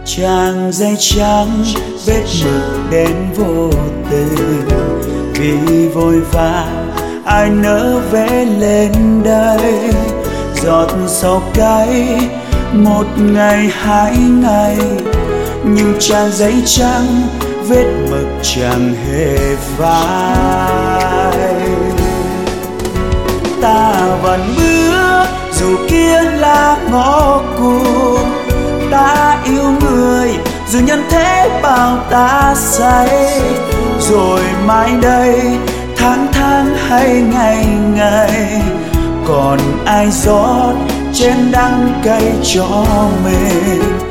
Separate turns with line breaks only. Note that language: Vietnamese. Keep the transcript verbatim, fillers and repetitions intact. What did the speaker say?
Trang giấy trắng vết mực đến vô tình, vì vội vã ai nỡ vẽ lên đây. Giọt sầu cay một ngày hai ngày, nhưng trang giấy trắng vết mực chẳng hề phai. Ta vẫn bước dù kia là ngõ cụt, ta yêu người dù nhân thế bao ta say. Rồi mai đây tháng tháng hay ngày ngày, còn ai rót chén đắng cay cho mình.